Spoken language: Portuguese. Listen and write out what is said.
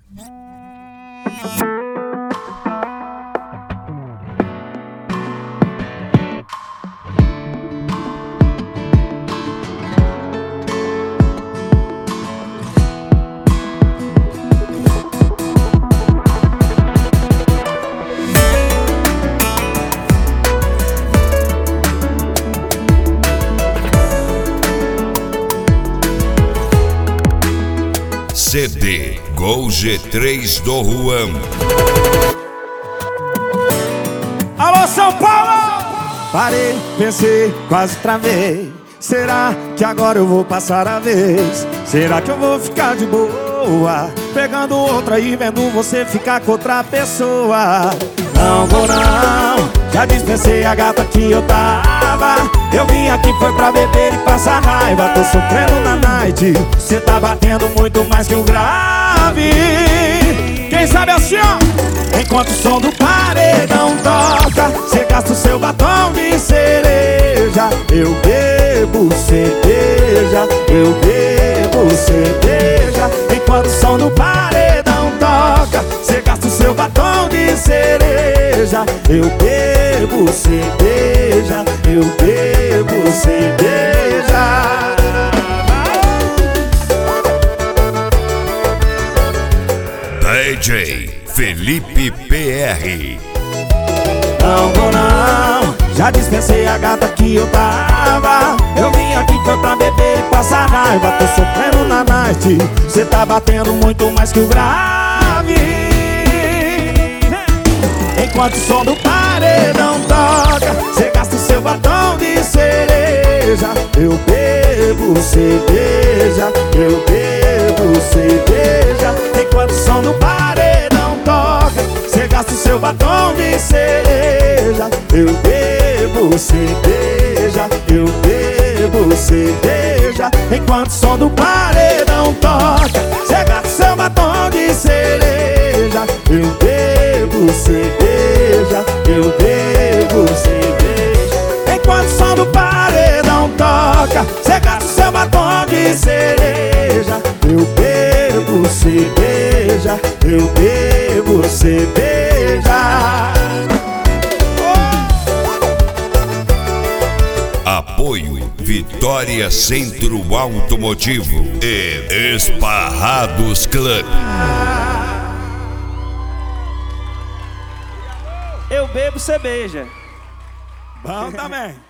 CD Gol G3 do Juan. Alô, São Paulo! Parei, pensei, quase travei. Será que agora eu vou passar a vez? Será que eu vou ficar de boa, pegando outra e vendo você ficar com outra pessoa? Não vou não, já dispensei a gata que eu tava. Eu vim aqui foi pra beber e passar raiva. Tô sofrendo na night, cê tá batendo muito mais que um grave. Quem sabe assim, ó, enquanto o som do paredão toca, cê gasta o seu batom de cereja. Eu bebo cerveja, eu bebo cerveja. Enquanto o som do paredão toca, cê gasta o seu batom de cereja. Eu bebo cerveja, eu bebo cerveja. DJ Felipe PR. Não vou não, já dispensei a gata que eu tava. Eu vim aqui foi pra beber e passar raiva. Tô sofrendo na night, cê tá batendo muito mais que o grave. Enquanto o som do paredão toca, cê gasta o seu batom de cereja. Eu bebo cerveja, eu bebo cerveja. Enquanto o som do paredão toca, cê gasta o seu batom de cereja. Eu bebo cerveja, eu bebo cerveja. Enquanto o som do paredão toca, cê gasta o seu batom de cereja. Eu bebo cerveja, eu bebo cerveja. Enquanto o som do paredão toca, cê gasta o seu batom de cereja. Eu bebo cerveja, eu bebo cerveja. Apoio Vitória Centro Automotivo e Esparrados Club. Eu bebo cerveja. Bom também.